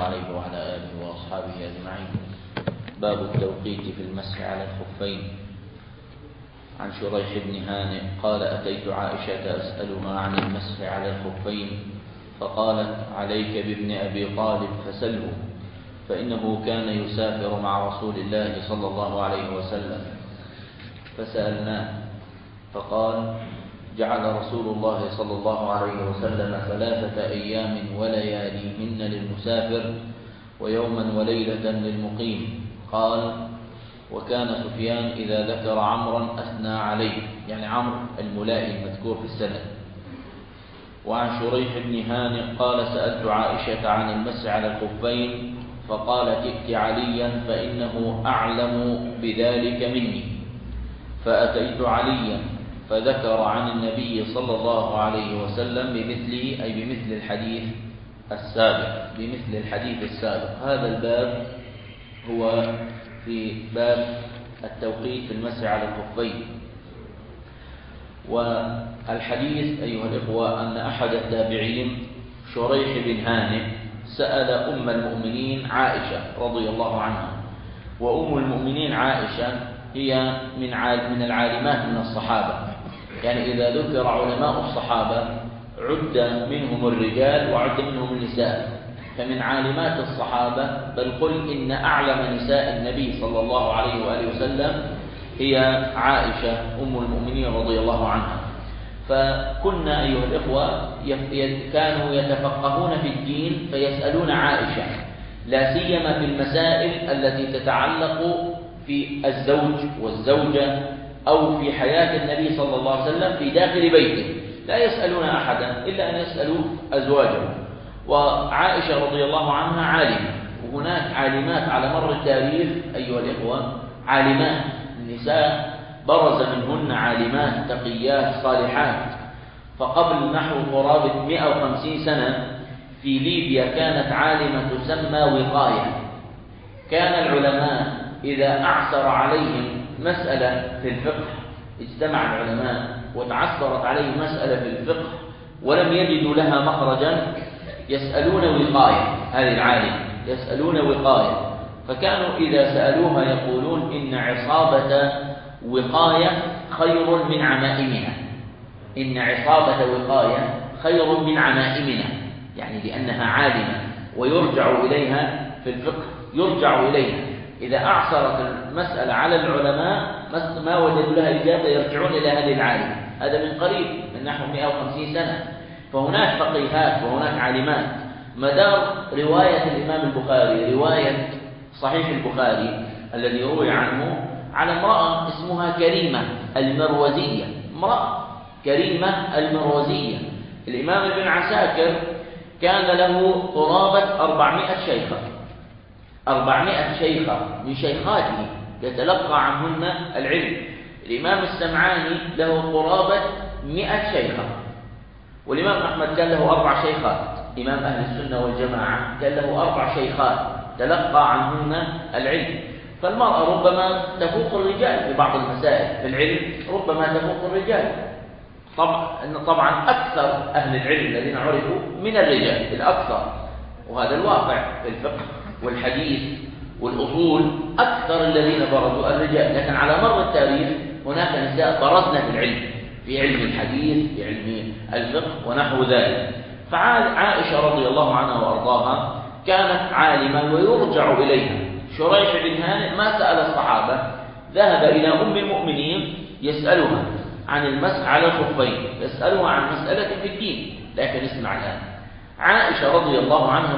عليه وعلى آله وأصحابه أجمعين. باب التوقيت في المسح على الخفين. عن شريح بن هانئ قال: أتيت عائشة أسألها عن المسح على الخفين فقالت: عليك بابن أبي طالب فسله، فإنه كان يسافر مع رسول الله صلى الله عليه وسلم. فسألناه فقال: جعل رسول الله صلى الله عليه وسلم 3 أيام ولياليهن للمسافر ويوما وليلة للمقيم. قال: وكان سفيان إذا ذكر عمرا أثنى عليه، يعني عمرو الملائي المذكور في السند. وعن شريح بن هانئ قال: سألت عائشة عن المسح على الخفين فقالت: ائت عليا فإنه أعلم بذلك مني. فأتيت عليا فذكر عن النبي صلى الله عليه وسلم بمثله، أي بمثل الحديث السابق. هذا الباب هو في باب التوقيت في المسح على الخفين. والحديث أيها الإخوة أن أحد التابعين شريح بن هانئ سأل أم المؤمنين عائشة رضي الله عنها، وأم المؤمنين عائشة هي من العالمات من الصحابة، يعني إذا ذكر علماء الصحابة عد منهم الرجال وعد منهم النساء، فمن عالمات الصحابة، بل قل إن أعلم نساء النبي صلى الله عليه وآله وسلم هي عائشة أم المؤمنين رضي الله عنها. فكنا أيها الإخوة كانوا يتفقهون في الدين فيسألون عائشة، لا سيما في المسائل التي تتعلق في الزوج والزوجة أو في حياة النبي صلى الله عليه وسلم في داخل بيته، لا يسألون أحدا إلا أن يسألوا أزواجه. وعائشة رضي الله عنها عالمة، وهناك عالمات على مر التاريخ أيها الإخوة، عالمات النساء برز منهن عالمات تقيات صالحات. فقبل نحو قرابة 150 سنة في ليبيا كانت عالمة تسمى وقاية. كان العلماء إذا أعسر عليهم مسألة في الفقه، اجتمع العلماء وتعثرت عليهم مسألة في الفقه ولم يجدوا لها مخرجا، يسألون وقاية، هذه العالم يسألون وقاية. فكانوا إذا سألوها يقولون: إن عصابة وقاية خير من عمائمنا. إن عصابة وقاية خير من عمائمنا، يعني لأنها عالمة ويرجع إليها في الفقه، يرجع إليها. إذا أعصرت المسألة على العلماء ما وجدوا لها إجابة يرجعون إلى هذه العالمة. هذا من قريب، من نحو 150 سنة. فهناك فقيهات وهناك عالمات. مدار رواية الإمام البخاري، رواية صحيح البخاري الذي روي عنه، على امرأة اسمها كريمة المروزية، امرأة كريمة المروزية. الإمام ابن عساكر كان له قرابة 400 شيخة، 400 شيخة من شيخاته يتلقى عنهن العلم. الإمام السمعاني له قرابة 100 شيخة، والإمام أحمد كان له 4 شيخات. إمام أهل السنة والجماعة كان له 4 شيخات تلقى عنهن العلم. فالمرأة ربما تفوق الرجال في بعض المسائل، في العلم ربما تفوق الرجال. طبعا أكثر أهل العلم الذين عرفوا من الرجال الأكثر، وهذا الواقع في الفقه والحديث والأصول، أكثر الذين برزوا الرجال. لكن على مر التاريخ هناك نساء برزن في العلم، في علم الحديث، في علم الفقه ونحو ذلك. فعائشة رضي الله عنها وأرضاها كانت عالمة ويرجع إليها. شريح بن هانئ ما سأل الصحابة، ذهب إلى أم المؤمنين يسألها عن المسح على الخفين، يسألها عن مسألة في الدين. لكن اسمع الآن، عائشة رضي الله عنها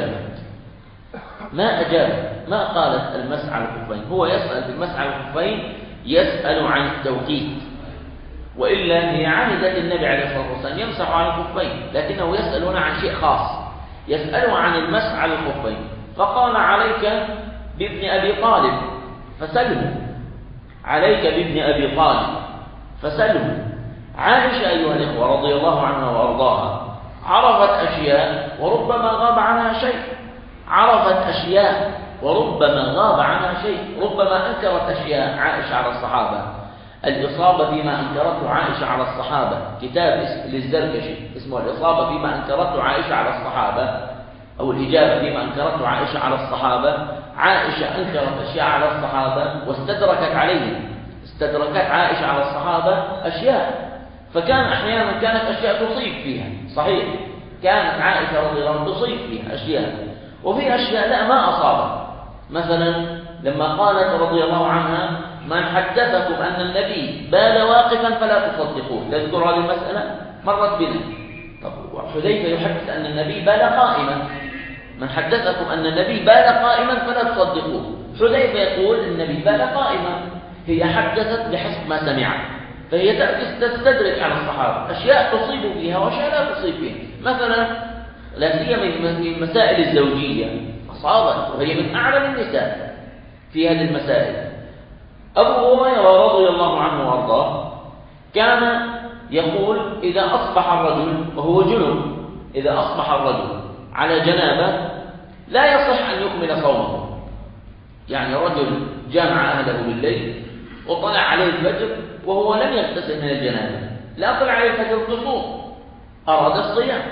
ما أجابت، ما قالت المسح على الخفين. هو يسأل في المسح على الخفين، يسأل عن التوقيت، وإلا هي عهدت النبي عليه الصلاة والسلام يمسح على الخفين، لكنه يسأل هنا عن شيء خاص، يسأله عن المسح على الخفين. فقال: عليك بابن أبي طالب فسله، عليك بابن أبي طالب فسله. عائشة أيها الإخوة رضي الله عنها وأرضاها عرفت أشياء وربما غاب عنها شيء، عرفت أشياء وربما غاب عنها شيء، ربما أنكرت أشياء عائشة على الصحابة. الإصابة فيما أنكرته عائشة على الصحابة، كتاب للزركشي اسمه الإصابة فيما أنكرته عائشة على الصحابة، أو الإجابة فيما أنكرته عائشة على الصحابة. عائشة أنكرت أشياء على الصحابة واستدركت عليهم، استدركت عائشة على الصحابة أشياء، فكان أحيانا كانت أشياء تصيب فيها، صحيح كانت عائشة رضي الله عنها تصيب فيها أشياء، وفي أشياء لا ما أصابت. مثلا لما قالت رضي الله عنها: من حدثكم أن النبي بال واقفا فلا تصدقوه، تذكر هذه المسألة مرت بنا. طب حذيفة يحدث أن النبي بال قائما، من حدثكم أن النبي بال قائما فلا تصدقوه. حذيفة يقول النبي بال قائما، هي حدثت بحسب ما سمعت، فهي تستدرك على الصحابة أشياء تصيب فيها وأشياء لا تصيب فيها. مثلا لا سيما في المسائل الزوجية أصابت، وهي من أعلم النساء في هذه المسائل. أبو هريرة رضي الله عنه وأرضاه كان يقول: إذا أصبح الرجل وهو جنب، إذا أصبح الرجل على جنابة لا يصح أن يكمل صومه. يعني رجل جامع أهله بالليل وطلع عليه الفجر وهو لم يغتسل من الجنابة، لا طلع عليه الفجر تصوم، أراد الصيام،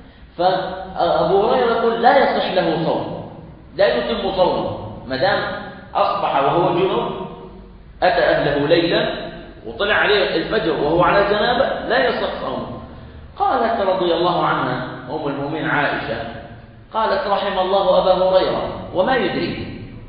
فأبو هريرة يقول: لا يصح له صوم، لا يتم صومه ما دام أصبح وهو جنب، أتى أهله ليلا وطلع عليه الفجر وهو على جنابة، لا يصح صومه. قالت رضي الله عنها أم المؤمنين عائشة، قالت: رحم الله أبا هريرة وما يدري،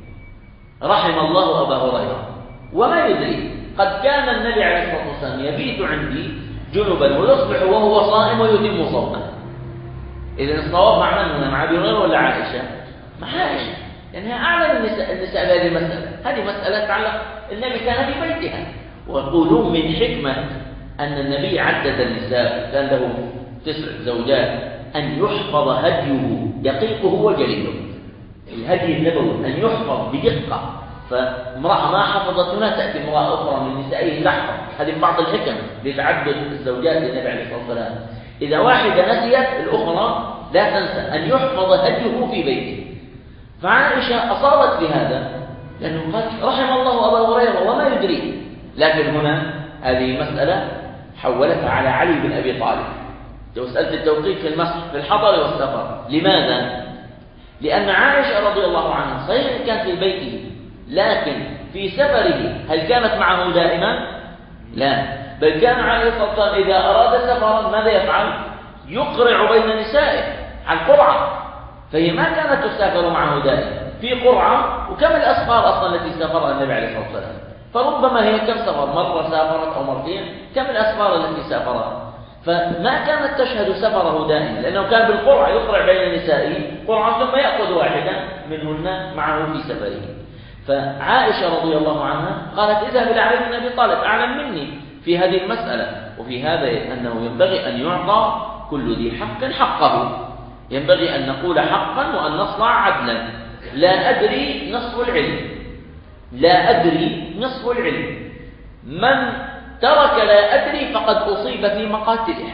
رحم الله أبا هريرة وما يدري، قد كان النبي عليه الصلاة والسلام يبيت عندي جنبا ويصبح وهو صائم ويتم صومه. إذن الصواب مع من هنا؟ مع أبي هريرة ولا عائشة؟ مع عائشة، لأنها أعلم النساء بهذه المسألة. هذه مسألة تتعلق النبي كان في بيتها. ويقولون من حكمة أن النبي عدد النساء، كان له 9 زوجات، أن يحفظ هديه دقيقه وجليه، الهدي النبوي أن يحفظ بدقة. فامرأة ما حفظت هنا تأتي امرأة أخرى من نسائه تحفظ. هذه بعض الحكم لتعدد الزوجات للنبي عليه الصلاة والسلام. إذا واحدة نسيت الأخرى لا تنسى أن يحفظ هديه في بيته. فعائشة أصابت بهذا لأنه قال: رحم الله أبا هريرة وما يدري. لكن هنا هذه مسألة حولتها على علي بن أبي طالب، مسألة التوقيت في المسح في الحضر والسفر. لماذا؟ لأن عائشة رضي الله عنها صحيح كان في بيته، لكن في سفره هل كانت معه دائما؟ لا، بل كان عليه الصلاة والسلام إذا أراد سفرا ماذا يفعل؟ يقرع بين نسائه على القرعة، فهي ما كانت تسافر معه دائما، في قرعة. وكم الأسفار أصلا التي سافرها النبي عليه الصلاة والسلام؟ فربما هي كم سفر، مرة سافرت أو مرتين، كم الأسفار التي سافرها؟ فما كانت تشهد سفره دائما، لأنه كان بالقرعة يقرع بين نسائه قرعة ثم يأخذ واحدا منهن معه في سفره. فعائشة رضي الله عنها قالت: اذهب إلى علي بن أبي طالب أعلم مني في هذه المسألة. وفي هذا أنه ينبغي أن يعطى كل ذي حق حقه، ينبغي أن نقول حقا وأن نصنع عدلا. لا أدري نصف العلم، لا أدري نصف العلم، من ترك لا أدري فقد أصيب في مقاتله.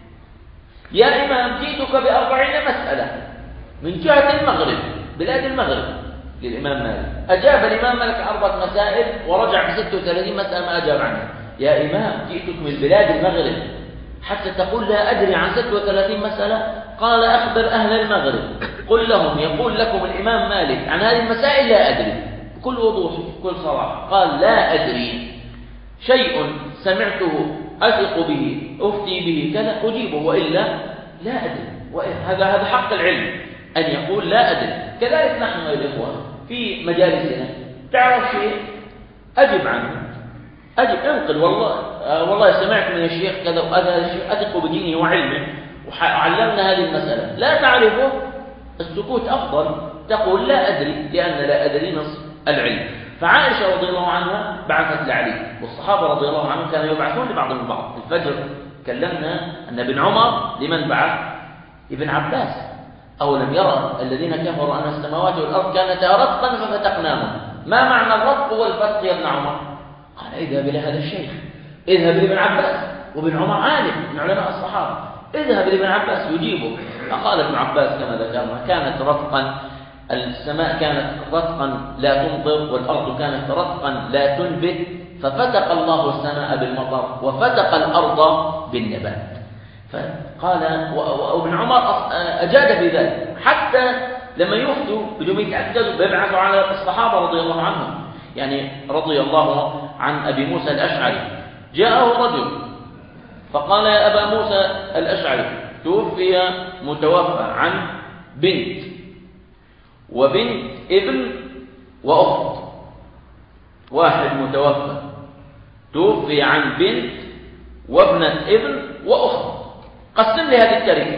يا إمام جئتك ب40 مسألة من جهة المغرب، بلاد المغرب، للإمام مالك، أجاب الإمام مالك 4 مسائل ورجع ب36 مسألة ما أجاب عنها. يا إمام جئتك من بلاد المغرب حتى تقول لا أدري عن 36 مسألة؟ قال: أخبر أهل المغرب قل لهم يقول لكم الإمام مالك عن هذه المسائل لا أدري، بكل وضوح بكل صراحة. قال: لا أدري، شيء سمعته أثق به أفتي به كذا أجيبه، وإلا لا أدري. هذا حق العلم أن يقول لا أدري. كذلك نحن يا الإخوة في مجالسنا، تعرف شيء أجب عنه، أجب انقل، والله سمعت من الشيخ كذا وهذا الشيء أثق بدينه وعلمه وعلمنا هذه المسألة. لا تعرفه السكوت أفضل، تقول لا أدري، لأن لا أدري نصف العلم. فعائشة رضي الله عنها بعثت لعلي، والصحابة رضي الله عنهم كانوا يبعثون لبعضهم البعض. الفجر كلمنا أن ابن عمر لمن بعث؟ ابن عباس: أولم يرى الذين كفروا أن السماوات والأرض كانتا رتقا ففتقناهم. ما معنى الرتق والفتق يا ابن عمر؟ قال: اذهب إلى هذا الشيخ، اذهب لابن عباس، وابن عمر عالم من علماء الصحابة، اذهب لابن عباس يجيبه. فقال ابن عباس كما ذكرنا: كانت رتقا، السماء كانت رتقا لا تمطر، والأرض كانت رتقا لا تنبت، ففتق الله السماء بالمطر وفتق الأرض بالنبات. فقال وابن عمر أجاد في ذلك حتى لما يفتوا بدون يتأكدوا بيبعثوا على الصحابة رضي الله عنهم. يعني رضي الله عن أبي موسى الأشعري، جاءه رجل فقال: يا أبا موسى الأشعري، توفي متوفى عن بنت وبنت ابن وأخت. واحد متوفى توفي عن بنت وابنة ابن وأخت، قسم لي هذه التركة.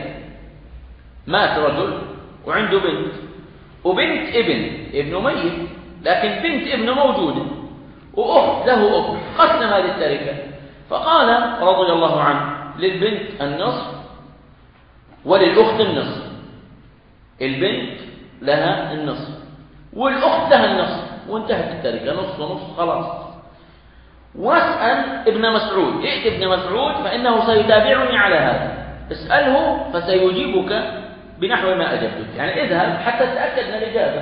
مات رجل وعنده بنت وبنت ابن ميت، لكن بنت ابنه موجودة، وأخت له أخت، قسم هذه التركة. فقال رضي الله عنه: للبنت النصف وللأخت النصف. البنت لها النصف والأخت لها النصف، وانتهت التركة، نصف ونصف خلاص. واسأل ابن مسعود، ائت ابن مسعود فإنه سيتابعني على هذا، اسأله فسيجيبك بنحو ما أجبتك، يعني اذهب حتى تتأكد من الإجابة.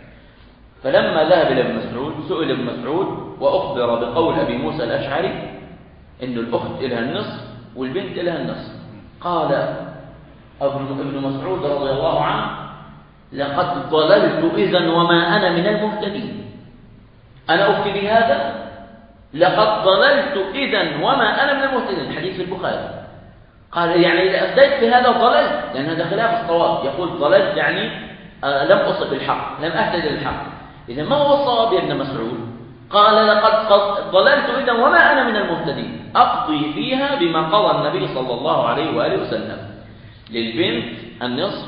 فلما ذهب إلى ابن مسعود سئل ابن مسعود وأخبر بقول أبي موسى الأشعري إن الأخت لها النصف والبنت لها النصف. قال ابن مسعود رضي الله عنه: لقد ضللت إذن وما أنا من المهتدين. أنا أفتي بهذا؟ لقد ضللت إذن وما أنا من المهتدين. حديث في البخاري. قال: يعني إذا أفتيت بهذا ضللت، لأن هذا خلاف الصواب. يقول ضللت يعني لم أصب الحق، لم أهتدي للحق. إذا ما هو الصواب يا ابن مسعود؟ قال: لقد ضللت إذن وما أنا من المهتدين. أقضي فيها بما قضى النبي صلى الله عليه وآله وسلم: للبنت النصف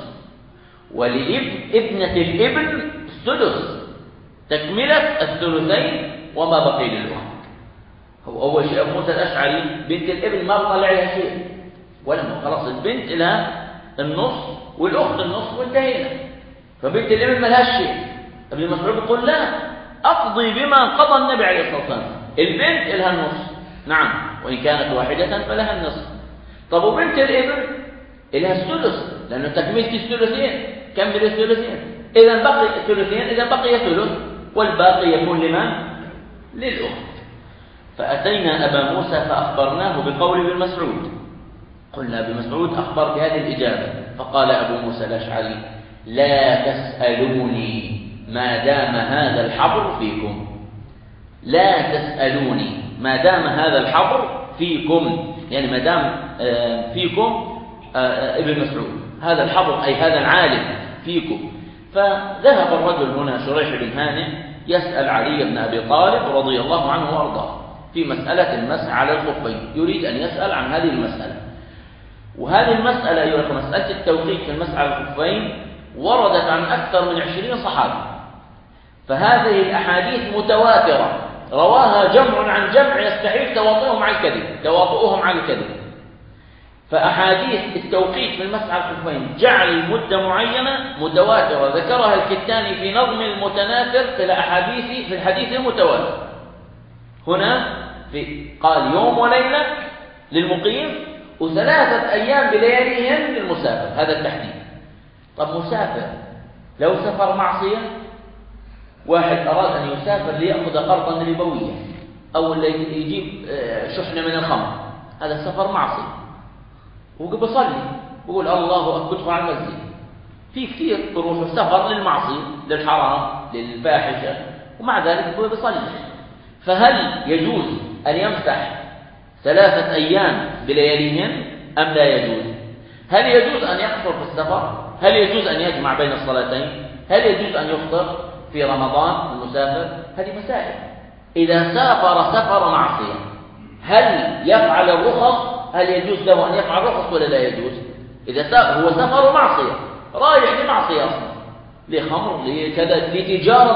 ولابنة الابن السدس، تكملة الثلثين وما بقي للأخت. هو أول شيء أبو موسى الأشعري بنت الابن ما بطلع لها شيء، ولما خلاص البنت لها النص والأخت النص وانتهينا. فبنت الابن ما لهاش شيء. ابن مسعود يقول: لا، أقضي بما قضى النبي عليه الصلاة والسلام. البنت لها النص، نعم، وإن كانت واحدة فلها النصف. طب وبنت الابن لها الثلث، لأنه تكملة الثلثين، كمل الثلثين. إذا بقي الثلثين، إذا بقي ثلث، والباقي يكون لمن؟ للأخت. فأتينا أبا موسى فأخبرناه بقول ابن مسعود. قلنا ابن مسعود أخبر بهذه الإجابة. فقال أبو موسى الأشعري: لا تسألوني ما دام هذا الحبر فيكم. لا تسألوني ما دام هذا الحبر فيكم، يعني ما دام فيكم ابن مسعود، هذا الحبر أي هذا العالم فيكم. فذهب الرجل هنا شريح بن هانئ يسأل علي بن أبي طالب رضي الله عنه وأرضاه في مسألة المسح على الخفين، يريد أن يسأل عن هذه المسألة. وهذه المسألة أيها الأخوة، مسألة التوقيت في المسح على الخفين وردت عن أكثر من 20 صحابي، فهذه الأحاديث متواترة رواها جمع عن جمع يستحيل تواطؤهم على الكذب. فأحاديث التوقيت في المسح على الخفين جعل مدة معينة متواترة ذكرها الكتاني في نظم المتناثر في الحديث المتواتر. هنا قال يوم وليلة للمقيم و3 أيام بلياليهم للمسافر، هذا التحديد. طب مسافر لو سفر معصية، واحد أراد أن يسافر ليأخذ قرضا ربويا أو يجيب شحنة من الخمر، هذا سفر معصية، وبيصلي بيقول الله أكبر على المسجد. في كثير بيروحوا سفر للمعصية، للحرام، للفاحشة، ومع ذلك هو بيصلي. فهل يجوز أن يمسح 3 أيام بلياليهن أم لا يجوز؟ هل يجوز أن يقصر في السفر؟ هل يجوز أن يجمع بين الصلاتين؟ هل يجوز أن يفطر في رمضان المسافر؟ هذه مسائل. إذا سافر سفر معصية، هل يفعل الرخص؟ هل يجوز له أن يفعل الرخص ولا لا يجوز؟ إذا هو سفر معصية، رايح لمعصية أصلا، لخمر، لكذا، لتجارة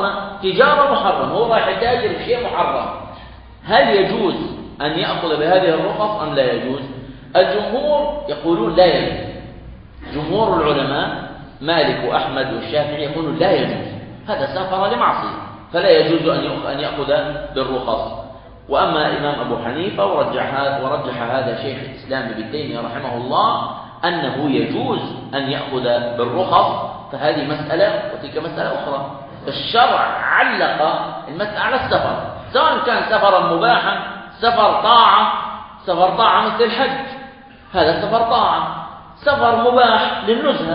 محرمة، هو رايح يتاجر بشيء محرم، هل يجوز أن يأخذ بهذه الرخص أم لا يجوز؟ الجمهور يقولون لا يجوز. جمهور العلماء مالك وأحمد والشافعي يقولون لا يجوز، هذا سافر لمعصية فلا يجوز أن يأخذ بالرخص. وأما الإمام أبو حنيفة ورجح هذا شيخ الإسلام ابن تيمية رحمه الله أنه يجوز أن يأخذ بالرخص. فهذه مسألة وتلك مسألة أخرى. الشرع علق المسألة على السفر، سواء كان سفرا مباحا، سفر طاعة مثل الحج، هذا سفر طاعة. سفر مباح للنزهة،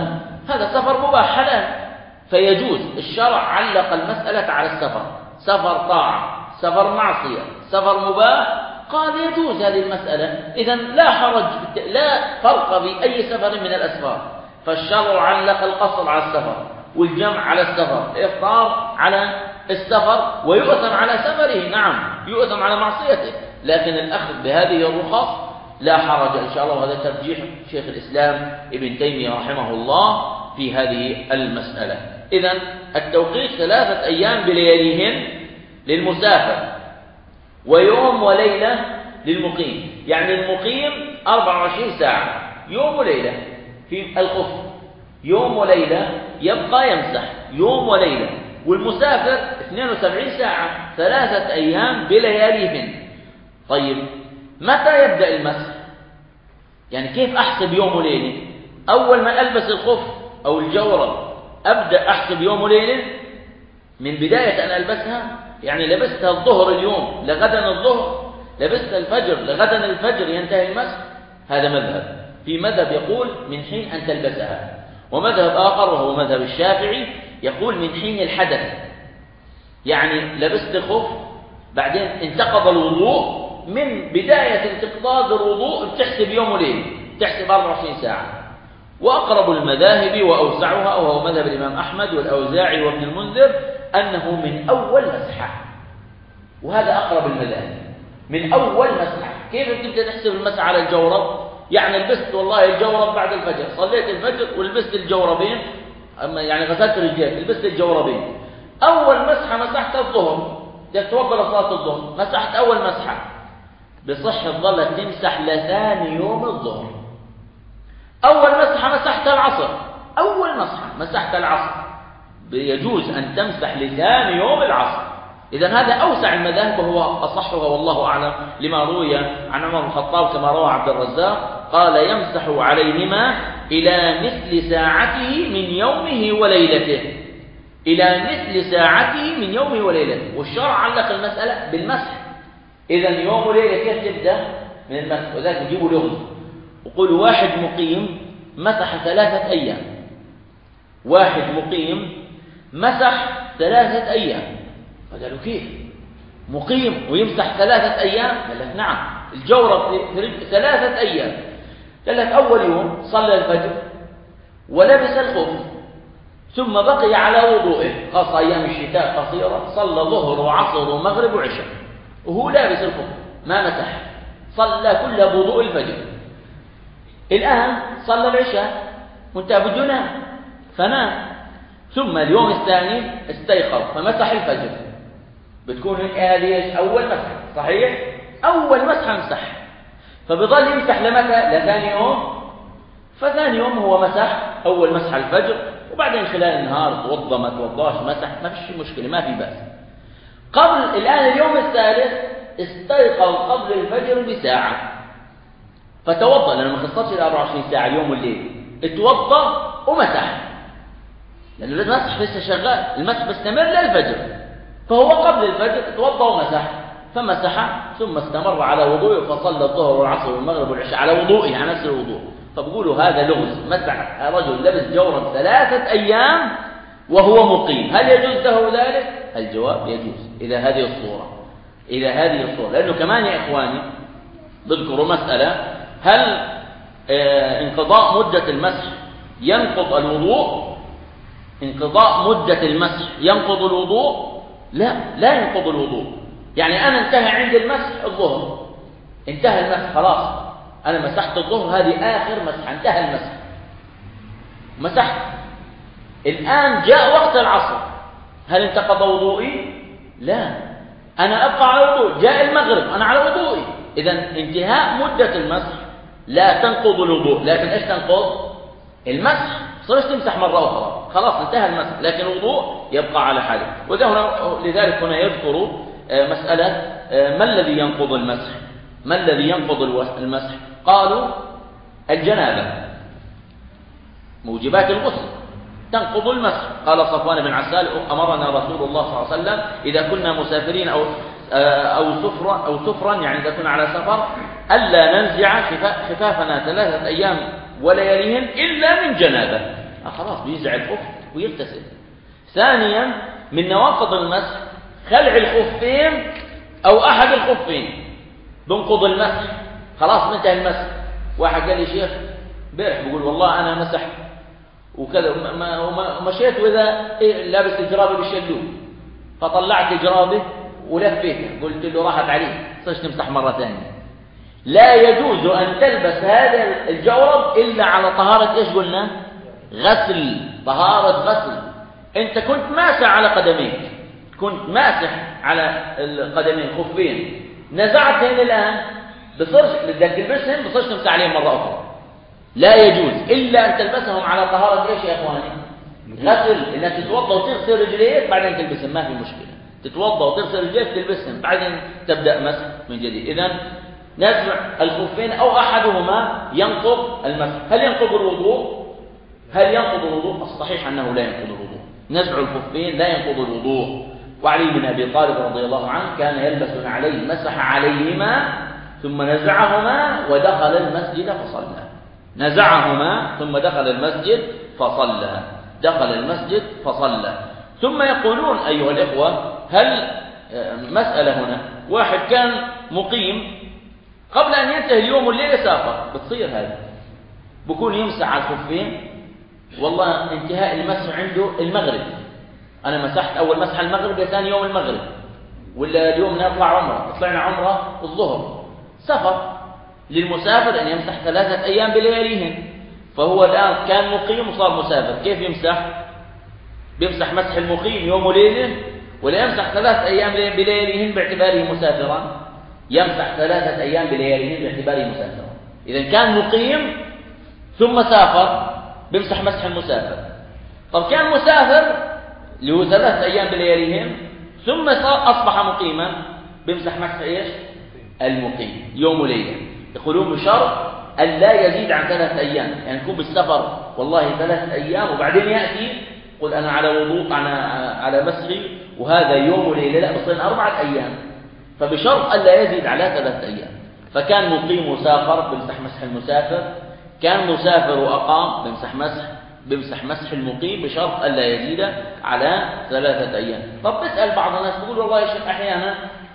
هذا سفر مباح حلال فيجوز. الشرع علق المسألة على السفر، سفر طاعة، سفر معصية، سفر مباح، قال يجوز هذه المسألة. إذن لا حرج، لا فرق بأي سفر من الأسفار. فالشرع علق القصر على السفر والجمع على السفر، الإفطار على السفر، ويؤثم على سفره، نعم يؤثم على معصيته، لكن الأخذ بهذه الرخص لا حرج إن شاء الله. وهذا ترجيح شيخ الإسلام ابن تيمية رحمه الله في هذه المسألة. إذن التوقيت 3 أيام بلياليهن للمسافر، ويوم وليلة للمقيم. يعني المقيم 24 ساعة يوم وليلة في الخف، يوم وليلة يبقى يمسح يوم وليلة. والمسافر 72 ساعة 3 أيام بلياليهن. طيب متى يبدأ المسح؟ يعني كيف أحسب يوم وليلة؟ أول ما ألبس الخف أو الجورب أبدأ أحسب يوم وليلة من بداية أن ألبسها؟ يعني لبستها الظهر اليوم لغدا الظهر، لبست الفجر لغدا الفجر ينتهي المسح؟ هذا مذهب. في مذهب يقول من حين أن تلبسها، ومذهب آخر وهو مذهب الشافعي يقول من حين الحدث. يعني لبست الخف بعدين انتقض الوضوء، من بداية انتقاض الوضوء بتحسب يوم وليلة، تحسب 24 ساعة. وأقرب المذاهب وأوسعها وهو مذهب الإمام أحمد والأوزاعي وابن المنذر أنه من أول مسحة، وهذا أقرب المذاهب، من أول مسحة. كيف تبدأ تحسب المسح على الجورب؟ يعني لبست والله الجورب بعد الفجر، صليت الفجر ولبست الجوربين، يعني غسلت رجليك لبست الجوربين، أول مسحة مسحت الظهر، تتوضأ لصلاة الظهر، مسحت أول مسحة، بصح تظل تمسح لثاني يوم الظهر. أول مسحة مسحت العصر، أول مسحة مسحت العصر، يجوز أن تمسح لثاني يوم العصر. إذن هذا أوسع المذاهب وهو أصحها والله أعلم، لما روي عن عمر بن الخطاب كما روى عبد الرزاق قال يمسح عليهما إلى مثل ساعته من يومه وليلته، إلى مثل ساعته من يومه وليلته. والشرع علق المسألة بالمسح. إذن يوم وليلة كيف تبدأ؟ من المسح. وذلك يجيبوا لغز وقولوا واحد مقيم مسح 3 أيام، واحد مقيم مسح 3 أيام. فقالوا كيف مقيم ويمسح 3 أيام؟ قال لك نعم، الجورب في 3 أيام. قال لك أول يوم صلى الفجر ولبس الخف، ثم بقي على وضوئه، خاصة أيام الشتاء قصيرة، صلى ظهر وعصر ومغرب وعشاء وهو لابس الخف ما مسح، صلى كل بوضوء الفجر. الآن صلى العشاء وانتهى بده ينام فنام، ثم اليوم الثاني استيقظ فمسح الفجر. بتكون هذه أول مسح، صحيح؟ أول مسح مسح، فبظل يمسح لمتى؟ لثاني يوم. فثاني يوم هو مسح أول مسح الفجر، وبعدين خلال النهار توضى ما توضاش مسح، ما فيش مشكلة، ما في بأس. قبل الآن اليوم الثالث استيقظ قبل الفجر بساعة فتوضأ، لأنه ما خصصش 24 ساعة اليوم والليل، اتوضأ ومسح، لأنه المسح لسه شغال، المسح بيستمر للفجر، فهو قبل الفجر اتوضأ ومسح، فمسح ثم استمر على وضوءه فصلى الظهر والعصر والمغرب والعشاء على وضوءه، على نفس الوضوء. فبقولوا هذا لغز، مسح رجل لبس جورب 3 أيام وهو مقيم، هل يجوز له ذلك؟ الجواب يجوز إذا هذه الصورة، إذا هذه الصورة. لأنه كمان يا إخواني بذكروا مسألة، هل انقضاء مدة المسح ينقض الوضوء؟ انقضاء مدة المسح ينقض الوضوء؟ لا ينقض الوضوء. يعني أنا انتهى عند المسح الظهر، انتهى المسح خلاص، أنا مسحت الظهر، هذه آخر مسح، انتهى المسح، مسحت. الآن جاء وقت العصر، هل انتقض وضوئي؟ لا، أنا أبقى على وضوء. جاء المغرب أنا على وضوئي. إذن انتهاء مدة المسح لا تنقض الوضوء، لكن إيش تنقض؟ المسح. صرت تمسح مرة أخرى، خلاص انتهى المسح، لكن الوضوء يبقى على حاله. لذلك هنا يذكر مسألة ما الذي ينقض المسح؟ ما الذي ينقض المسح؟ قالوا الجنابة، موجبات الغسل تنقض المسح. قال صفوان بن عسال أمرنا رسول الله صلى الله عليه وسلم إذا كنا مسافرين أو سفرا، يعني إذا كنا على سفر، ألا ننزع خفافنا 3 أيام ولياليهن إلا من جنابة. خلاص بينزع الخف ويغتسل. ثانيا من نواقض المسح خلع الخفين أو أحد الخفين بنقض المسح. خلاص انتهى المسح. واحد قال لي شيخ امبارح بيقول والله أنا مسح وكذا ومشيت وإذا لابس جرابي بالشلوب فطلعت جرابي ولفيته، قلت له راحت عليه صرت تمسح مرة ثانية. لا يجوز أن تلبس هذا الجورب إلا على طهارة إيش قلنا؟ غسل، طهارة غسل. أنت كنت ماسح على قدميك، كنت ماسح على القدمين خفين، نزعتهن الآن بصرش بدك تلبسهم بصرش تمسح عليهم مرة أخرى. لا يجوز إلا أن تلبسهم على طهارة إيش يا إخواني؟ غسل. إنك تتوضأ وتغسل رجليك بعدين تلبسهم ما في مشكلة. تتوضأ وتغسل رجليك تلبسهم بعدين تبدأ مسح من جديد. إذن نزع الخفين أو أحدهما ينقض المسح. هل ينقض الوضوء؟ هل ينقض الوضوء؟ الصحيح أنه لا ينقض الوضوء. نزع الخفين لا ينقض الوضوء. وعلي بن أبي طالب رضي الله عنه كان يلبس عليه مسح عليهما ثم نزعهما ودخل المسجد فصلى. نزعهما ثم دخل المسجد فصلى. دخل المسجد فصلى. ثم يقولون أيها الإخوة هل مسألة هنا واحد كان مقيم قبل أن ينتهي اليوم والليلة سافر، بتصير هذا بكون يمسح على الخفين. والله انتهاء المسح عنده المغرب، أنا مسحت أول مسح المغرب ثاني يوم المغرب، ولا اليوم نطلع عمرة، طلعنا عمرة الظهر. سفر للمسافر أن يمسح 3 أيام بلياليهن. فهو الآن كان مقيم وصار مسافر، كيف يمسح؟ بيمسح مسح المقيم يوم وليلة ولا يمسح 3 أيام بلياليهن باعتباره مسافرا؟ يمسح 3 أيام بلياليهن باعتباره مسافرا. إذا كان مقيم ثم سافر بيمسح مسح المسافر. طب كان مسافر اللي هو 3 أيام بلياليهن ثم أصبح مقيما بيمسح مسح إيش؟ المقيم يوم وليلة. يقولون بشرط أن لا يزيد عن 3 أيام، يعني يكون بالسفر والله 3 أيام وبعدين يأتي قل أنا على وضوء أنا على مسحي وهذا يوم وليلة، لا بصير 4 أيام. فبشرط أن لا يزيد على 3 أيام. فكان مقيم وسافر بمسح مسح المسافر، كان مسافر وأقام بمسح مسح المقيم بشرط أن لا يزيد على 3 أيام. طب تسأل بعض الناس تقول والله يا شيخ أحيانا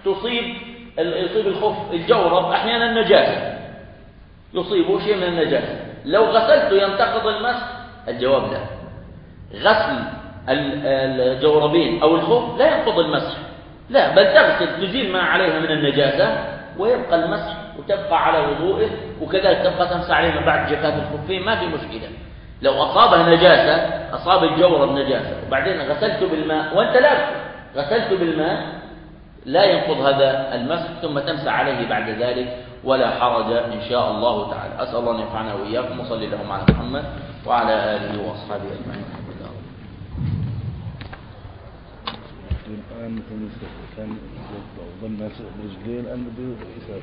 يصيب الخف الجورب أحيانا نجاسة، يصيبه شيء من النجاسة، لو غسلته ينتقض المسح؟ الجواب لا. غسل الجوربين أو الخف لا ينقض المسح، لا، بل تغسل تزيل ما عليها من النجاسة ويبقى المسح وتبقى على وضوئه، وكذلك تبقى تمسح عليه من بعد جفاف الخفين ما في مشكلة. لو أصابه نجاسة، أصاب الجورب نجاسة وبعدين غسلته بالماء وأنت لابس غسلته بالماء لا ينقض هذا المسح، ثم تمسح عليه بعد ذلك ولا حرج إن شاء الله تعالى. أسأل الله أن ينفعنا وإياكم وصلي اللهم على محمد وعلى آله وأصحابه أجمعين. الآن كان ظن برجلين الآن بده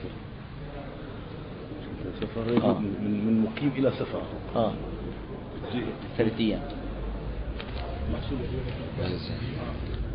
يسافر سفر من مقيم إلى سفر 3 أيام.